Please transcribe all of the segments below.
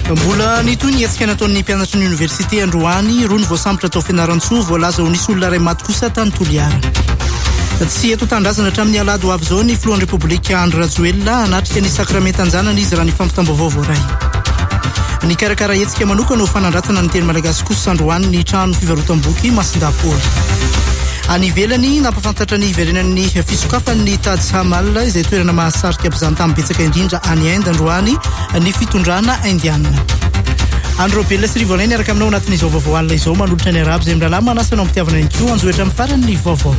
Mbola nitony hetsika nataon'ny mpianatra ny université Androany roa ny voasambotra tao fianaran-tsoa voalaza ho nisy olona ray maty kosa tany Toliara. Tsy eto tandrazana hatramin'ny alady ho avy zao ny filohan'ny Repoblika Andry Rajoelina anatrika ny sakramentan-janany izy raha ny fampitam-baovao ray. Ny karakara hetsika manokana ho fanandratana ny teny malagasy kosa Androany ny trano fivarotam-boky Masindapoly. Any ivelany nampafantatra ny iverenan'ny fisokafan'ny Taj Mahal izay toerana mahasarika mpizahatany betsaka indrindra any Inde Androany ny fitondrana indiana. Andro Bella sy Rivolay niaraka aminao anatin'izao vaovao alina izao manolotra ny arabo izay mirala manasana amin'ny pitiavana ny kio anjoetra amin'ny farany vaovao.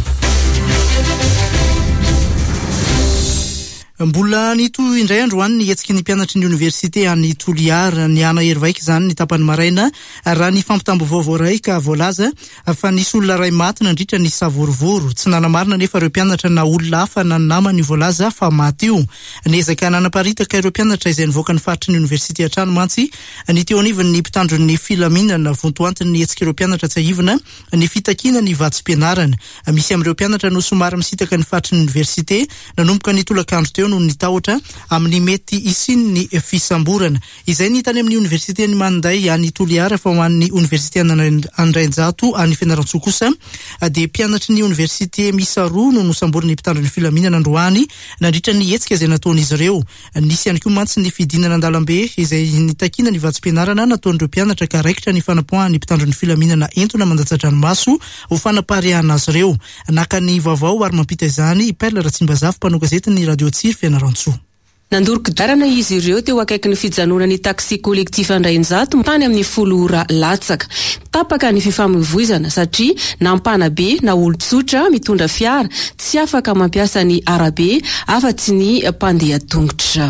Mbola nito indray Androany ny hetsiky ny mpianatry ny université any Toliara ny ana Hervaika zany ny tapany maraina raha ny fampitam-baovao ray ka voalaza fa nisy olona ray maty nandritra ny savorovoro tsy nanamarina nefa ireo mpianatra na olona hafa na namany voalaza fa maty io niezaka nanaparitaka ireo mpianatra izay nivoaka ny faritry ny université hatrano mantsy ny teo anivony ny mpitandro ny filaminana vontoantiny ny hetsiky ireo mpianatra tsy ahivana ny fitakina ny vatsim-pianarana misy amin'ireo mpianatra no somary misitaka ny faritry ny université nanomboka ny tolakandro teo no nitahotra amin'ny mety isiny ny fisamborana izay ny tany amin'ny université ny Manday any Toliara fa ho an'ny université Andrainjato any Fianaratsoa kosa dia mpianatry ny université misa roa no nosamboriny mpitandro ny filaminana Androany nandritra ny hetsika izay nataon'izy ireo. Nisy ihany koa mantsy ny fidinana an-dalambe izay nitakina ny vatsim-pianarana nataon'ireo mpianatra ka raikitra ny fanapoahany mpitandro ny filaminana entona mandatsa-dranomaso ho fanapariahana azy ireo. Naka ny vaovao ary mampita izany Perla Ratsimbazafa mpanao gazety ny Radio Tsiro Fianaratsoa. Nandoro-kidarana izy ireo teo akaiky ny fijanonany taxi collectif Andrainjato tany amin'ny 10 ora latsaka. Tapaka ny fifamoivoizana satria nampana be na olon-tsotra mitondra fiara tsy afaka mampiasa ny arabe afa-tsy ny mpandeha tongotra.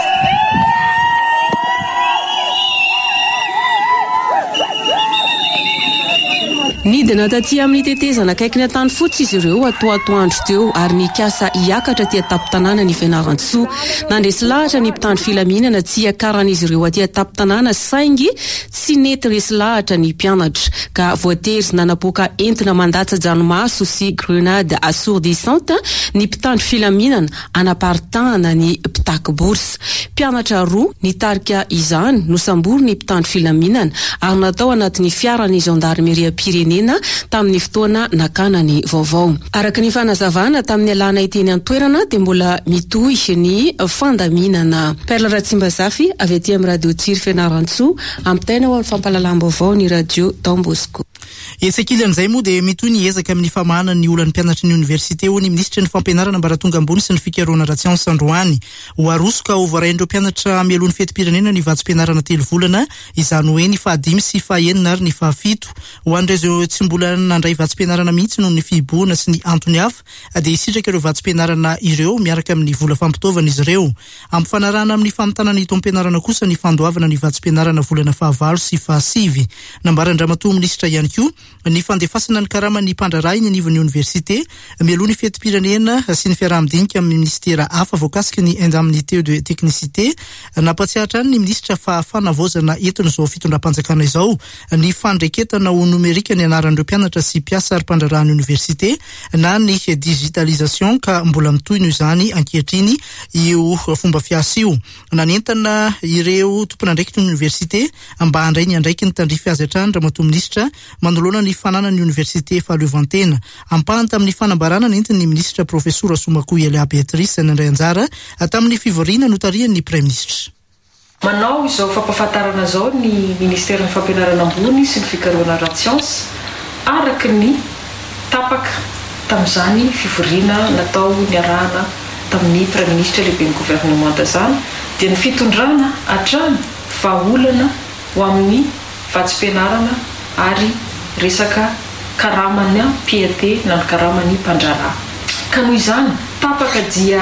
Nidina taty amin'ny tetezana akaiky ny tany fotsy izy ireo atoandro teo ary nikasa hiakatra tia tapo-tanàna ny Fianaratsoa. Nandresy lahatra ny mpitandro filaminana tsy hiakaran'izy ireo aty tapo-tanàna saingy tsy nety resy lahatra ny mpianatra ka voatery nanapoaka entina mandatsa-dranomaso sy grenade assourdissante ny mpitandro filaminana anaparitahana ny mpitaky borsa. Mpianatra roa nitarika izany nosambory ny mpitandro filaminana ary natao anatin'ny fiaran'ny gendarmerie Pyrénées tamin'ny fotoana nakana ny vaovao. Araka ny fanazavana tamin'ny alana iteny an-toerana dia mbola mitohy ny fandaminana. Perla Ratsimbazafa avy aty amin'ny Radio Tsiro Fianaratsoa amin'ny tena ho amin'ny fampalalam-baovao ny Radio Don Bosco. Esekilan'izay moa dia mitohy ny ezaka amin'ny famahana ny olan'ny mpianatry ny université ho ny minisitra ny fampianarana ambaratonga ambony sy ny fikarohana ratsiansa Androany ho arosoka ho voaraindreo mpianatra mialohan'ny fetim-pirenena ny vatsim-pianarana 3 volana izany hoe ny 5 sy 9 ary ny 7 ho an'ireo tsy mbola nandray vatsim-pianarana mihitsy noho ny fiboana sy ny antony hafa dia isitraka ireo vatsim-pianarana ireo miaraka amin'ny vola fampitaovana izy ireo. Amin'ny fanarahana amin'ny famitana ny taom-pianarana kosa ny fandoavana ny vatsim-pianarana volana 9 sy 9. Nambaran-dramatoa minisitra ihany koa ny fandefasana ny karama ny mpandraray ny anivon'ny université mialoha ny fetim-pirenena sy ny fiaraha-midinika amin'ny ministera hafa voakasika ny indemnité de technicité nampatsiahatra ny ministra fa fanavozana entona izao fitondram-panjakana izao ny fandreketana ho numerika ny anaran'ireo mpianatra sy mpiasa ary mpandrarahany université na ny digitalisation ka mbola mitohy noho izany ankehitriny io fomba fiasa io. Nanentana ireo tompon'andraikitra ny université mba handray ny andraiky ny tandrify azy hatrany ramatoa minisitra manoloana ny fananany université fahaleovantena. Ampahany tamin'ny fanambarana nentin ny ministra professora Somakoy Elia Beatrice nandray anjara tamin'ny fivoriana notarian'ny prime ministre. Manao izao fampahafantarana zao ny ministera ny fampianarana ambony sy ny fikarohana ratsiansa araka ny tapaka tamin'izany fivoriana natao niarahana tamin'ny prime ministre lehibe ny gouvernement zany dia ny fitondrana hatrany vahaolana ho amin'ny vatsim-pianarana ary resaka karamany piete na ny karamany mpandrarà. Ka noho izany tapaka dia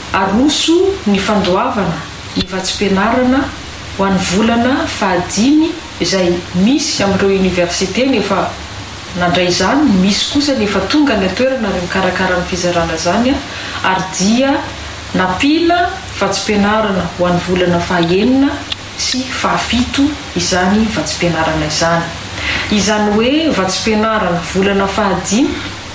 aroso ny fandoavana ny vatsim-pianarana ho an'ny volana 5 izay misy amin'ireo université nefa nandray izany misy kosa nefa tonga ny toerana ary mikarakara ny fizarana zany ary dia napila vatsim-pianarana ho an'ny volana 9 sy 7 izany vatsim-pianarana izany. Izany hoe vatsim-pianarana volana 5,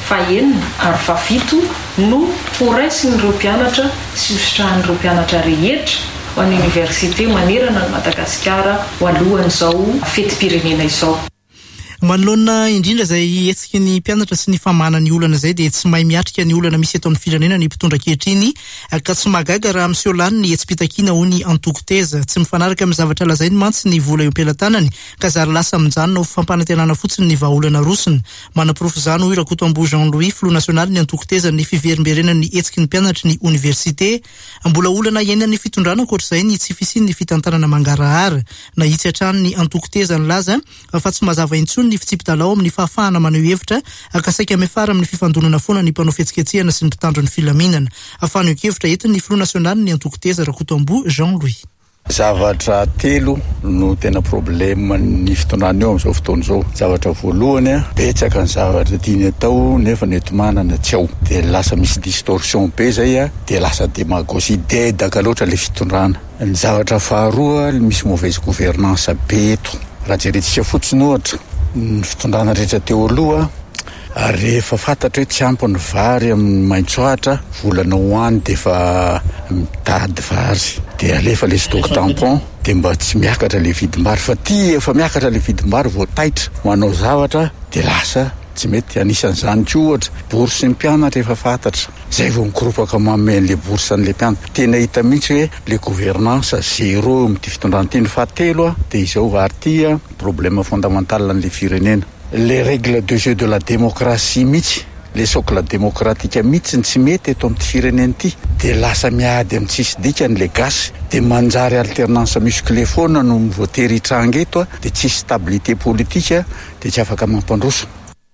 9 ary 7 no horaisin'ireo mpianatra sy hositrahan'ireo mpianatra rehetra ho an'ny université manerana ny Madagasikara ho alohan'izao fetim-pirenena izao. Manoloana indrindra izay etsika ny mpianatra sy ny famahana ny olana izay dia tsy mahay miatrika ny olana misy eto amin'ny firenena ny mpitondra ankehitriny ka tsy magaga raha miseho lany ny etsim-pitakiana ho ny antoko-teza tsy mifanaraka amin'ny zavatra lazainy mantsy ny vola eo am-pelantanany ka zary lasa mijanona ho fampanantenana fotsiny ny vahaolana rosiny. Manaporofo izany hoy Rakotombo Jean-Louis Filoha Nasionaly ny antoko-teza ny fiverimberena ny etsiky ny mpianatra ny université mbola olana iainan'ny fitondrana ankoatr'izay ny tsy fisiany ny fitantanana mangarahara na hitsy hatrany ny antoko-teza ny laza fa tsy mazava intsony ny fitsipidalao amin'ny fahafahana maneho hevitra akasaika amefara amin'ny fifandonana foana ny mpanao fihetsiketsehana sy ny mpitandro ny filaminana. Afaneho hevitra entiny ny Filoha Nasionaly ny antoko-teza Rakotombo Jean-Louis. Zavatra telo no tena problema ny fitondrana eo amin'izao fotoana izao. Zavatra voalohany betsaka ny zavatra tiany atao nefa ny eto manana tsy ao dia lasa misy distorsion be zay dia lasa démagogie dedaka loatra le fitondrana. Ny zavatra faharoa misy mauvaise gouvernance be eto. Raha jerentsika fotsiny ohatra ny fitondrana rehetra teo aloha rehefa fantatra hoe tsy ampy ny vary amin'ny maitsoatra volana hoany dia efa mitady vary dia alefa le stock tampon dia mba tsy miakatra le vidim-bary fa efa miakatra le vidim-bary vao taitra manao zavatra dia lasa tsy mety. Anisan'izany koa ohatra bourse ny mpianatra efa fantatra zay vao mikoropaka mameny le bourse an'le mpianatra. Tena hita mihitsy hoe le gouvernance zéro amin'ity fitondrana ity. Ny fahatelo dia izao ary problème fondamental an'le firenena. Les règles de jeu de la démocratie mihitsy, les socles démocratiques mihitsy tsy mety eto amin'ny firenena ity dia lasa miady amin'ny tsisy dikany le gasy dia manjary alternance musclé foana no voatery hitranga eto dia tsisy stabilité politique dia tsy afaka mampandroso.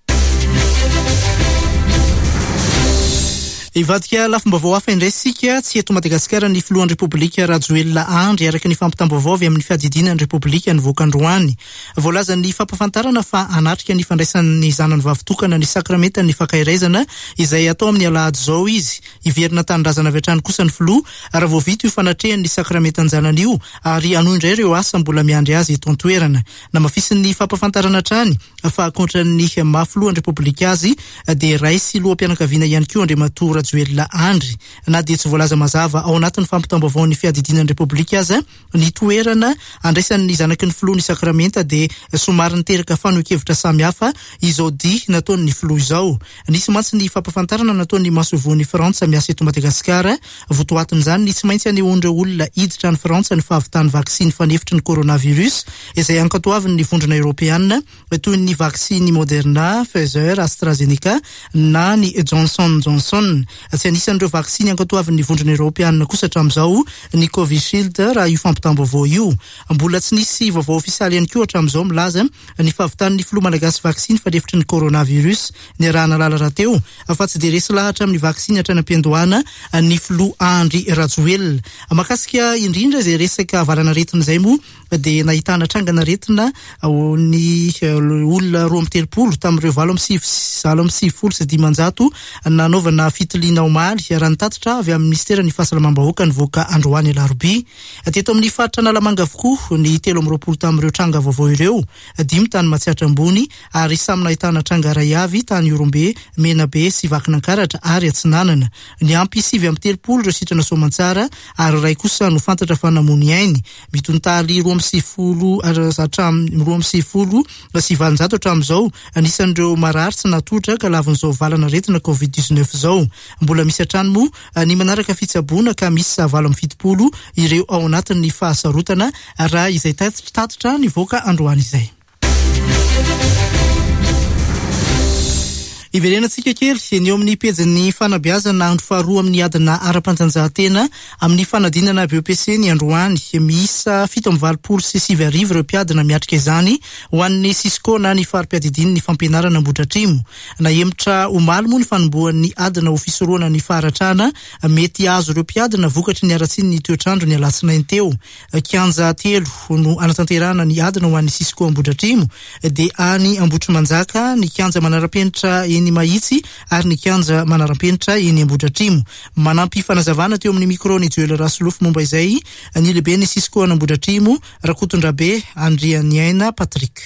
Ivadika lafim-baovao hafa indray sika tsy eto Madagasikara ny filohan'ny Repoblika Rajoelina Andry araka ny fampitam-baovao avy amin'ny fiadidinan'ny Repoblika nivoaka androany. Voalaza ny fampafantarana fa anatrika ny fandraisan'ny zanany vavitokana ny sakramenta ny fankahiraizana izay atao amin'ny alahady zao izy. Iverina tanindrazana avy hatrany kosa ny filoha raha vao vita io fanatrehany ny sakramentan'ny zanany io ary anoy indray ireo asa mbola miandry azy eto an-toerana. Na mafisin'ny fampafantarana hatrany fa ankoatran'ny mahafilohan'ny Repoblika azy dia raisy loham-pianakaviana ihany koa Andriamatoa Rajoelina Andry na dia tsy voalaza mazava ao anatin'ny fampitam-baovao ny fiadidinan'ny Repoblika aza ny toerana andraisan'ny zanaky ny filoha ny sakramenta dia somary niteraka fanohikevitra samihafa izao dia nataony ny filoha izao. Nisy mantsy ny fampafantarana nataony Masovony Frantsa miasa eto Madagasikara votoatin'izany ny tsy maintsy anehoan'ireo olona hiditra ny Frantsa ny fahavitany vaksiny fanefitry ny coronavirus izay ankatoavin'ny vondrona Europeana toy ny vaksiny Moderna, Pfizer, AstraZeneca na ny Johnson & Johnson. Tsy anisan'ireo vaksiny ankatoavin'ny vondrona Europeana kosa hatramin'izao ny Covishield raha io fampitam-baovao io. Mbola tsy nisy vaovao ofisaly ihany koa hatramin'izao milaza ny fahavitan'ny filoha malagasy vaksiny fanefitry ny coronavirus ny arahana lala raha teo fa tsy dia resy lahatra amin'ny vaksiny hatrany am-piandohana ny filoha Andry Rajoelina. Makasika indrindra izay resaka avarana retina izay moa dia nahitana trangana retina ny olona 12 tamin'ireo 7,7 nanaovana fitiliana omaly raha nitatitra avy amin'ny ministera ny fahasalamam-bahoaka nivoaka androany alarobia. Teto amin'ny faritra Analamanga avokoa ny 13 tamin'ireo tranga vaovao ireo 5 tany Matsiatra ambony ary samy nahitana tranga ray avy tany Orombe, Menabe sy Vakinankaratra ary Atsinanana. Ny ampy 7 ireo sitrana Soamantsara ary ray kosa no fantatra fa namony ainy. Mitontaly 2,70 sy 700 hatramin'izao anisan'ireo marary tsy natotra ka lavin'izao valana retina COVID-19 zao. Mbola misy hatrany moa ny manaraka fitsaboana ka misy 70 ireo ao anatin'ny fahasarotana raha izay tatitra nivoaka androany izay. Iverenantsika kely ny eo amin'ny pejin'ny fanabeazana andro faharoa amin'ny adina ara-pantanjahantena amin'ny fanadinana BEPC ny androany miisa 7,20 sy 7 ireo mpiadina miatrika izany ho an'ny Cisco na ny farim-piadidiny ny fampianarana Ambohidratrimo. Na emitra omaly moa ny fanombohan'ny adina ofisoroana ny faharatrana mety azo ireo mpiadina vokatry ny aratsiny ny toetrandro ny alatsinainy teo. Kianja 3 no anatanterana ny adina ho an'ny Cisco Ambohidratrimo dia any Ambohitrimanjaka ny kianja manaram-penitra eny Mahitsy ary ny kianja manaram-penitra eny Ambohidratrimo. Manampy fanazavana teo amin'ny micro ny Joel Rasolofo momba izay ny lehibe ny Cisco Ambohidratrimo Rakotondrabe Andrianiaina Patrick.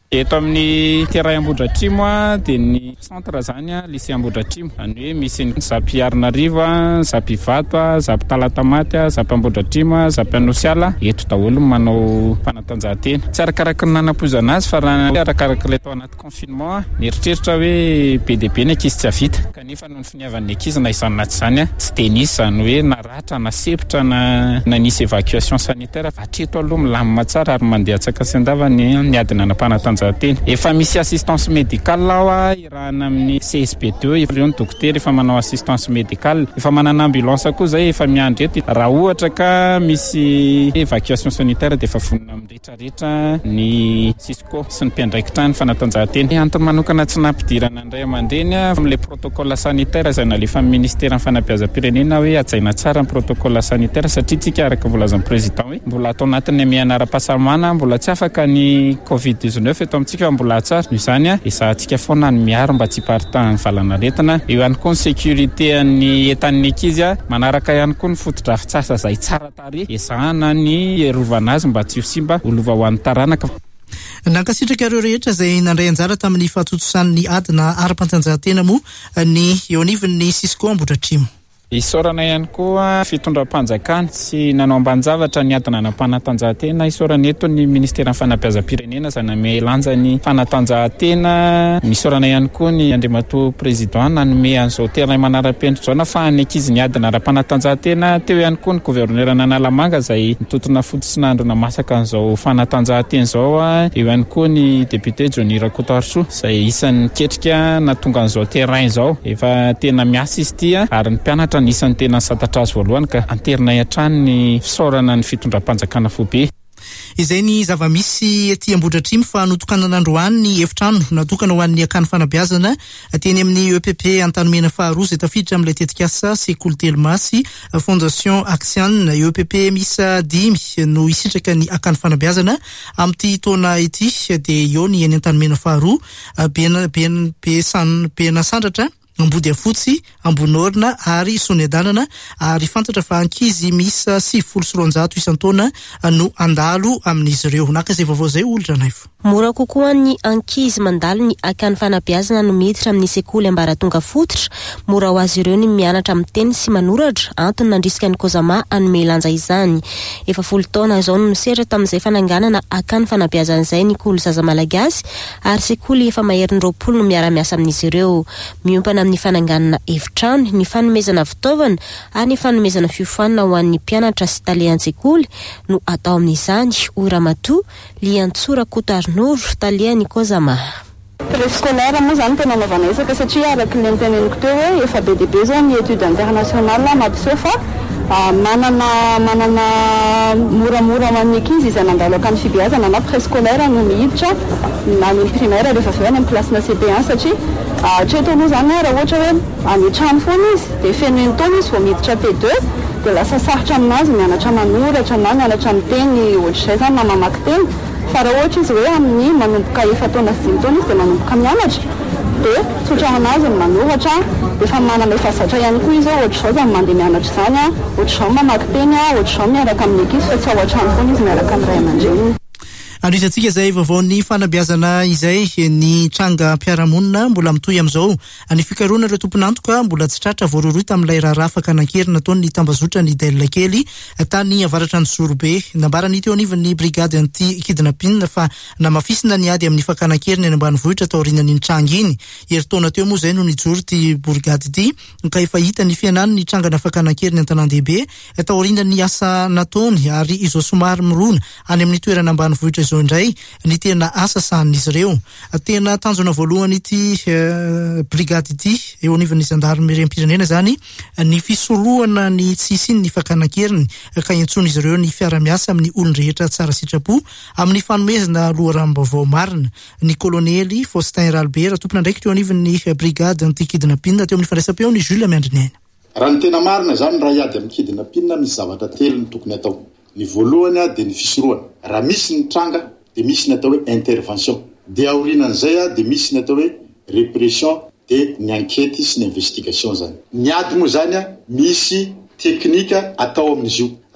Eto amin'ny terrain Ambohidratrimo dia ny centre zany lycée Ambohidratrimo, any hoe misy ny Zapy Arinarivo, Zapy Ivato, Zapy Talatamaty, Zapy Ambohidratrimo, Zapy Anosiala, eto daholo manao fanatanjahantena. Tsy arakaraka ny nanam-poizana azy fa raha arakaraka ilay tao anaty confinement nieritreritra hoe be dia be ny ankizy tsy havita, kanefa noho ny finiavan'ny ankizy na izany na tsy izany tsy dia nisy zany hoe na ratra na sepitra na nisy évacuation sanitaire fa hatreto aloha milamina tsara ary mandeha tsaka sy andava ny adina anam-panatanjahantena. Efa misy assistance médicale ao irahana amin'ny CSP2, ireo ny dokotera efa manao assistance médicale, efa manana ambulance koa zay efa miandry eto raha ohatra ka misy évacuation sanitaire dia efa vonona miretraretra ny Cisco sy ny mpiandraikitra ny fanatanjahantena. Antony manokana tsy nampidirana indray aman-dreny amin'ilay protocole sanitaire izay nalefa amin'ny ministera ny fanabeazam-pirenena hoe hajaina tsara ny protocole sanitaire satria tsika araka volazan'ny président hoe mbola atao anatin'ny mianara-pahasalamana mbola tsy afaka ny COVID-19 eto amintsika mbola tsara izany esahantsika foana ny miaro mba tsy hiparitahan'ny valanaretina. Eo ihany koa ny sécurité ny entan'ny ankizy manaraka ihany koa ny fotodrafitrasa izay tsara tarehy esahana ny erovana azy mba tsy ho simba olova ho an'ny taranaka. Nankasitraka ireo rehetra izay nandray anjara tamin'ny fahatotosany adina ara-pantanjahantena moa ny eo anivon'ny Cisco Ambohidratrimo. Isorana ihany koa fitondram-panjakana sy nanao ambanin-javatra ny adina anam-panatanjahantena. Isorana eto ny ministera ny fanabeazam-pirenena izay nanome lanja ny fanatanjahantena. Misorana ihany koa ny andriamatoa président nanome an'izao terrain manara-penitra zao fa ny ankizy ny adina ara-panatanjahantena. Teo ihany koa ny gouverneur Analamanga izay mitotona fotosin'andro namasaka an'izao fanatanjahantena zao. Eo ihany koa ny député Johnny Rakotoarso izay isan'ny ketrika natonga an'izao terrain zao. Efa tena miasa izy ity ary ny mpianatra nisan'ny tena satatra azy voalohany ka anterina hatrany ny fisaorana ny fitondram-panjakana fobe. Izay ny zava-misy ety Ambohidratrimo fa notokanana androany ny efitrano natokana ho an'ny akany fanabeazana teny amin'ny EPP Antanimena faharoa izay tafiditra amin'ilay tetikasa sekoly Telmasy Fondation Action EPP misa 5 no isitraka ny akany fanabeazana amin'ity taona ity dia eo ny eny Antanimena faharoa Bena Sandratra, Ambody Afotsy, Ambonorina ary Sonedanana ary fantatra fa ankizy misa 700 isan-taona no andalo amin'izy ireo. Naka izay vaovao izay olona naifo. Mora kokoa ny ankizy mandalo ny akany fanabeazana no miditra amin'ny sekoly ambaratonga fototra. Mora ho azy ireo ny mianatra amin'ny teny sy manoratra antony nandrisika ny Kozama anome lanja izany. Efa 10 taona izao no niseratra tamin'izay fananganana akany fanabeazana izay ny kolo zaza malagasy ary sekoly efa maherin'ny 20 no miara-miasa amin'izy ireo. Miompana amin'ny fananganana efitrano, ny fanomezana fitaovana ary ny fanomezana fiofanana ho an'ny mpianatra sy talian-tsekoly no atao amin'izany. Oramatoa Liantsora Kotarnoro talian'ny Kozama. Préscolaire moa zany tena anaovana isaka satria araka ny teneniko teo hoe efa be dia be zao ny étude internationale mampiseho fa manana moramora amin'ny ankizy izay nandalo akany fibeazana na préscolaire no mihiditra na ny primaire rehefa avy eo any amin'ny klasina CP1 satria hatreto aloha zany raha ohatra hoe any trano foana izy dia feno taona izy vao miditra P2 dia lasa sarotra aminazy mianatra manoratra na mianatra miteny ohatr'izay zany na mamaky teny. Fa raha ohatra izy hoe amin'ny manomboka 7 taona sy 5 taona izy dia manomboka mianatra dia tsotra anazy ny manoratra dia fa manana efa zatra ihany koa izy ohatr'izao zany mandeha mianatra izany ohatr'izao mamaky teny ohatr'izao miaraka amin'ny ankizy fa tsy ao an-trano foana izy miaraka amin'ny ray aman-dreny. Andrisantsika izay vaovaon'ny fanabeazana izay ny tranga mpiaramonina mbola mitohy amin'izao. Ny fikaroana ireo tompon'antoka mbola tsy tratra voaroroy tamin'ilay raharaha fakanankerina nataony ny tambazotra ny Delila kely tany avaratra ny Zorobe. Nambarany teo anivon'ny brigady anti-kidnapping fa namafisina ny ady amin'ny fakanankerina eny ambanivohitra tao aorianany ny tranga iny. Heritaona teo moa izay no nijoro ty brigady ity ka efa hita ny fianany ny trangana fakanankerina an-tanan-dehibe tao aorianany asa nataony ary izo somary mirona any amin'ny toerana ambanivohitra izao indray ny tena asa sahan'izy ireo. Tena tanjona voalohany ity brigady ity eo anivon'ny zandarmeriam-pirenena zany ny fisorohana ny tsisiny ny fakanankeriny ka iantsona izy ireo ny fiara-miasa amin'ny olon-drehetra tsara sitrapo amin'ny fanomezana loharambavao marina. Ny kolonely Faustin Ralbert tompona ndraiky teo anivon'ny brigady anti-kidnapping teo amin'ny fandraisam-peony Jules Miandrineny. Raha ny tena marina zany raha iady amin'ny kidnapping misy zavatra telo ny tokony atao. Ny voalohany dia ny fisorohana. Raha misy ny tranga dia misy ny atao hoe intervention. Dia aorinan'izay dia misy ny atao hoe répression dia ny enquête sy ny investigation zany. Ny ady moa zany misy teknika atao amin'izy io.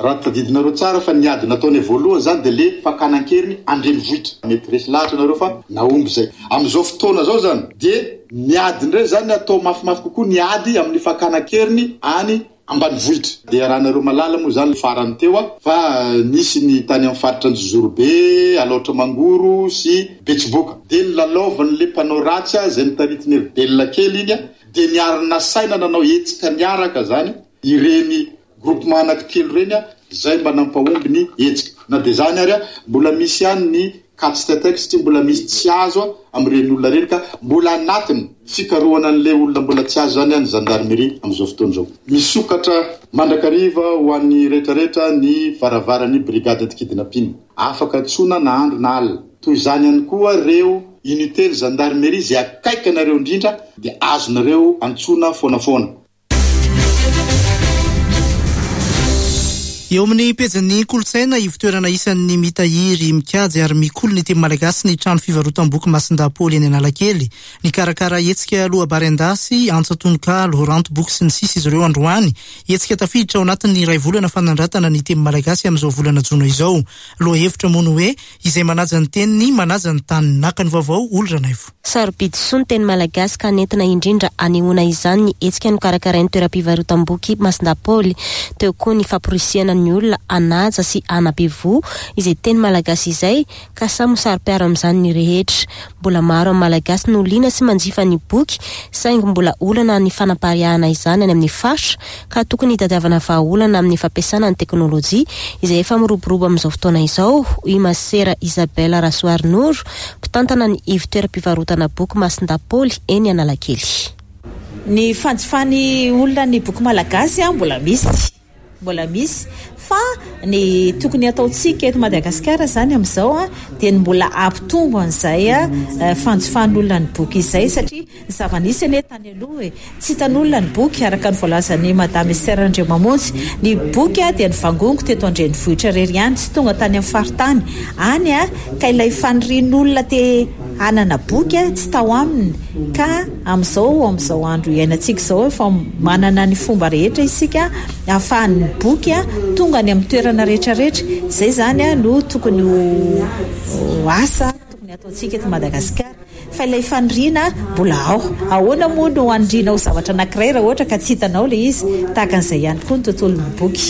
raha tadidinareo tsara fa niady nataony voalohany zany de le fakanan-keriny andrenivohitra mety resy lahatra nareo fa naomby zay am'izao fotoana zao zany de niady ndray zany atao mafimafy kokoa niady amin'ny fakanan-keriny any ambanivohitra de rahanareo malala moa zany farany teo fa nisy ny tany amin'ny faritra ny Jojorobe, Alaotra Mangoro sy Betsiboka de lalaovany le mpanao ratsy zay nitaritiny velona kely iny de niarina saina nanao etsika niaraka zany ireny groupement anankitelo reny zay mba nampahomby ny etsika na de zany ary mbola misy ihany ny katsitetek satria mbola misy tsy azo amin'ireny olona reny ka mbola anatiny fikarohana an'le olona mbola tsy azo zany any gendarmerie amin'izao fotoana zao misokatra mandrakariva ho an'ny rehetrarehetra ny varavarany brigade antikidinapiny afaka tsona na andro na alina toy izany ihany koa reo unité gendarmerie zay akaiky anareo indrindra de azonareo antsona foanafoana. Eo amin'ny pejany kolotsaina ivitoerana isan'ny mitahiry mikajy ary mikolo ny teny malagasy ny trano fivarotam-boky Masindapoly eny Analakely ny karakara etsika lohabary andasy antsatononkalo ranto boky sy ny sisa izy ireo androany etsika tafiditra ao anatin'ny iray volana fanandratana ny teny malagasy amin'izao volana jona izao lohahevitra mono hoe izay manaja ny teniny manaja ny tany naka ny vaovao olonranaivo sarobidy soa ny teny malagasy ka nentina indrindra anehoana izany ny etsika no karakarain'ny toeram-pivarotam-boky Masindapoly teo koa ny famporisiana ny olona anaja sy anabevo izay teny malagasy izay ka samy saro-piaro amin'izany ny rehetra mbola maro amin'ny malagasy no liana sy manjifa ny boky saingy mbola olana ny fanapariahana izany any amin'ny faritra ka tokony hitadiavana vahaolana amin'ny fampiasana ny teknôlôjia izay efa miroborobo amin'izao fotoana izao i masera Isabella Rasoarnoro mpitantana ny ivitoeram-pivarotana boky Masindapoly eny Analakely. Ny fanjifany olona ny boky malagasy mbola misy fa ny tokony ataotsika eto Madagasikara zany amin'izao dia mbola ampitombo an'izay fanjifan'olona ny boky izay satria ny zava-nisy ane tany aloha tsy hitan'olona ny boky araka ny voalazan'ny madame Esther Andriamamonjy ny boky dia ny vangongo teto andrenivohitra rery ihany tsy tonga tany amin'ny faritany any ka ilay fanirian'olona te hanana boky tsy tao aminy ka amin'izao andro iainantsika izao fa manana ny fomba rehetra isika ahafahan'ny boky tonga ny amin'ny toerana rehetrarehetra zay zany no tokony asa tokony ataotsika eto Madagasikara fa ilay faniriana mbola ahoana moa no andriana ho zavatra anankiray raha ohatra ka tsy hitanao le izy tahaka an'izay ihany koa ny tontolon'ny boky.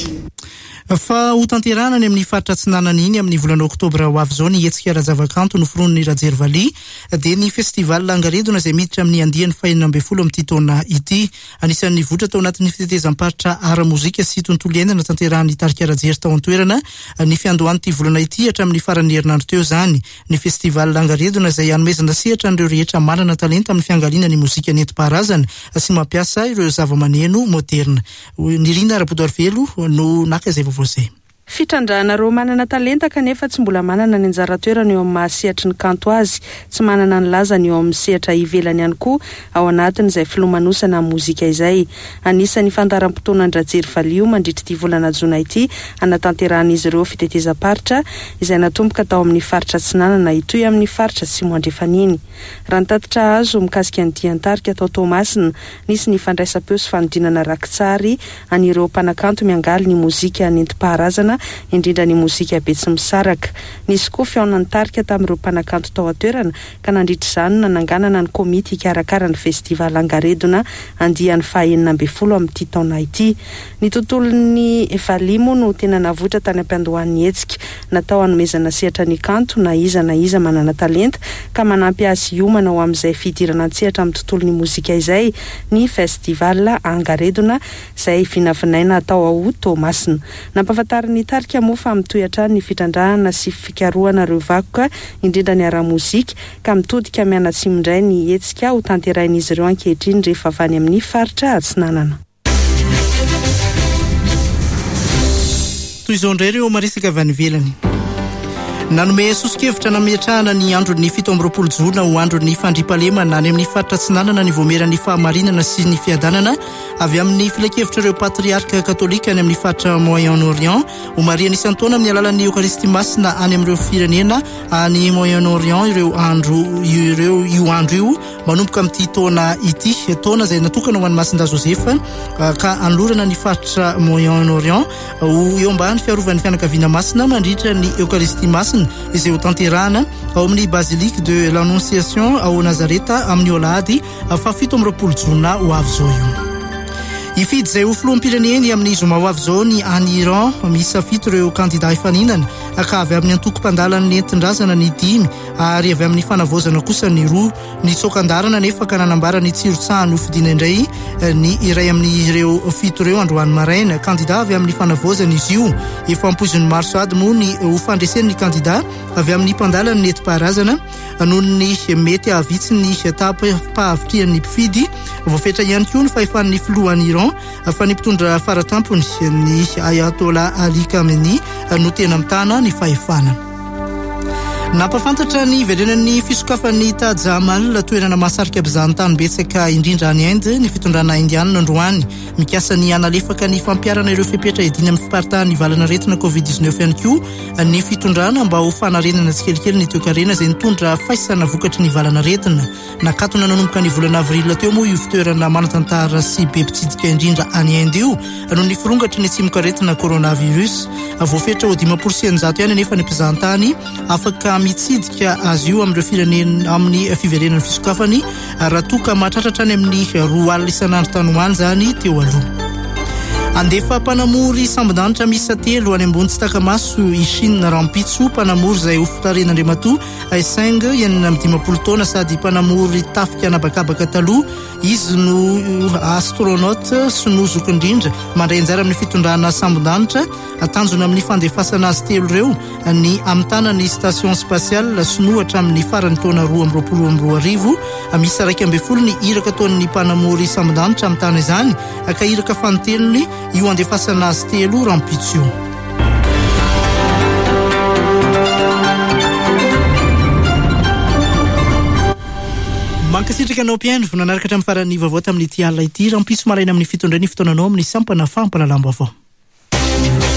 Fa ho tanterana ny amin'ny faritra Atsinanana iny amin'ny volana Oktobra ho avy izao ny hetsika ara-javakanto noforon'ny Rajery dia ny festival Langaredona izay miditra amin'ny andiany faha 12 amin'ity taona ity anisan'ny votra tao anatin'ny fitetezam-paritra ara-mozika sy tontolo iainana tanterahan'ny Tarika Rajery tao an-toerana ny fiandohan'ity volana ity hatramin'ny faran'ny herinandro teo zany ny festival Langaredona izay hanomezana sehatra an'ireo rehetra manana talenta amin'ny fiangaliana ny mozika nentim-paharazana sy mampiasa ireo zava-maneno moderna. Nirina Rabodoarvelo no naka izay vovozay. Fitrandrahanareo manana talenta kanefa tsy mbola manana ny anjara toerana eo amin'ny mahasehatra ny kanto azy, tsy manana ny lazany eo amin'ny sehatra ivelany ihany koa ao anatin'izay filomanosana mozika izay. Anisan'ny fandaharam-potoanan'ny Rajery Valio mandritra ity volana jona ity anatanteran'izy ireo fitetezam-paritra izay natomboka tao amin'ny faritra Atsinanana itoy amin'ny faritra Simo Andrefaniny. Raha nitatitra azo mikasika ny diantarika tao Tomasina nisy ny fandraisam-peo sy fanodinana rakitsary anireo mpanakanto miangaly ny mozika nentim-paharazana indrindra ny mozika be tsy misaraka. Nisy koa fiaonan'ny tarika tamin'ireo mpanakanto tao an-toerana ka nandritra izany nananganana ny komity hikarakara ny festival Langaredona andiany faha 12 amin'ity taona ity. Ny tontolon'ny Valimo no tena navotra tany am-piandohan'ny hetsika, natao hanomezana sehatra ny kanto na iza manana talenta ka manampy azy hiomana ao amin'izay fidirana an-tsehatra amin'ny tontolon'ny mozika izay ny festival Langaredona izay vinavinaina atao ao Tomasina. Nampahafantariny tarika moa fa mitohatra ny fitrandrahana sy fikarohana ireo vakoka indrindra ny ara-mozika ka mitodika mianatsimo indray ny hetsika ho tanterahin'izy ireo ankehitriny rehefa avany amin'ny faritra Atsinanana. Toy izao indray ireo maresaka avy any ivelany. nanome sosikevitra nametrahana ny andron'ny 17 jona ho andron'ny fandriampahalemana any amin'ny faritra Tsinanana ny voameran'ny fahamarinana sy ny fiadanana avy amin'ny filakevitra ireo patriarka katolika any amin'ny faritra Moyen-Orient ho mariana isan-taona amin'ny alalan'ny Eucharistie masina any amin'ireo firenena any Moyen-Orient io andro io manomboka amin'ity taona ity taona izay natokana ho an'ny Masinda Josefa ka anolorana ny faritra Moyen-Orient ho eo ambany fiarovan'ny fianakaviana masina mandritra ny Eucharistie masina izay ho tanterahana ao amin'ny Basilique de l'Annonciation ao Nazareta amin'ny Olady fa 17 jona ho avy zao io. Ifidy izay ho filoham-pireneny amin'ny zoma ho avy zao ny any Iran misy 7 ireo kandida ifaninana ka avy amin'ny antoko-pandalany nentin-drazana ny 5 ary avy amin'ny fanavozana kosa ny 2 ny tsokan-darana nefa ka nanambara ny tsirotsahany ho fidiana indray ny iray amin'ireo 7 ireo androany maraina kandida avy amin'ny fanavozana izy io efa ampoizin'ny maro sady moa ny ho fandresen'ny kandida avy amin'ny mpandalany nentim-paharazana noho ny mety avitsy ny pahavitrian'ny mpifidy voafetra ihany koa ny fahefan'ny filohan'ny Iran fa ny mpitondra faratampony ny Ayatollah Ali Khamenei no tena mitana ny fahefana. Nampafantatra ny verenan'ny fisokafan'ny Taj Mahal toerana mahasarika mpizahatany betsaka indrindra any Inde ny fitondrana indiana androany mikasa ny analefaka ny fampiarana ireo fepetra ediny amin'ny fiparitahan'ny valana retina Covid-19 ihany koa ny fitondrana mba ho fanarenana tsikelikely ny toekarena izay nitondra faisana vokatry ny valana retina nakatona nanomboka ny volana avril teo moa io fitoerana manatantara sy be mpitsidika indrindra any Inde io noho ny firongatry ny tsimoka retina coronavirus voafetra ho 10% ihany nefa ny mpizahatany afaka mitsidika azy io amin'ny fiverenan'ny fisokafany raha toka mahatratratra any amin'ny 2 alina isanandro tany hoany zany teo aloha. Andefa mpanamory sambon-danitra miisa 3 any ambony tsy takamaso i Chine Rampitso mpanamory izay ho fitaren'Andriamatoa Seng enina amin'ny 10 taona sady mpanamory tafika anabakabaka taloha izy no astronaute sy nozoky indrindra mandray anjara amin'ny fitondrana sambon-danitra tanjona amin'ny fandefasana azy 3 ireo ny amintana ny station spatiale sy nohatra amin'ny farany taona 2022 misy 12 ny iraka taon'ny mpanamory sambon-danitra amintana izany ka iraka fanotelony io andefasana azy 3 Rampitso. Mankasitraka anao mpiandro nanaraka hatramin'ny farany vaovao tamin'ity alina ity Rampitso maraina amin'ny fitondrany fotoananao amin'ny sampana fampalalam-baovao.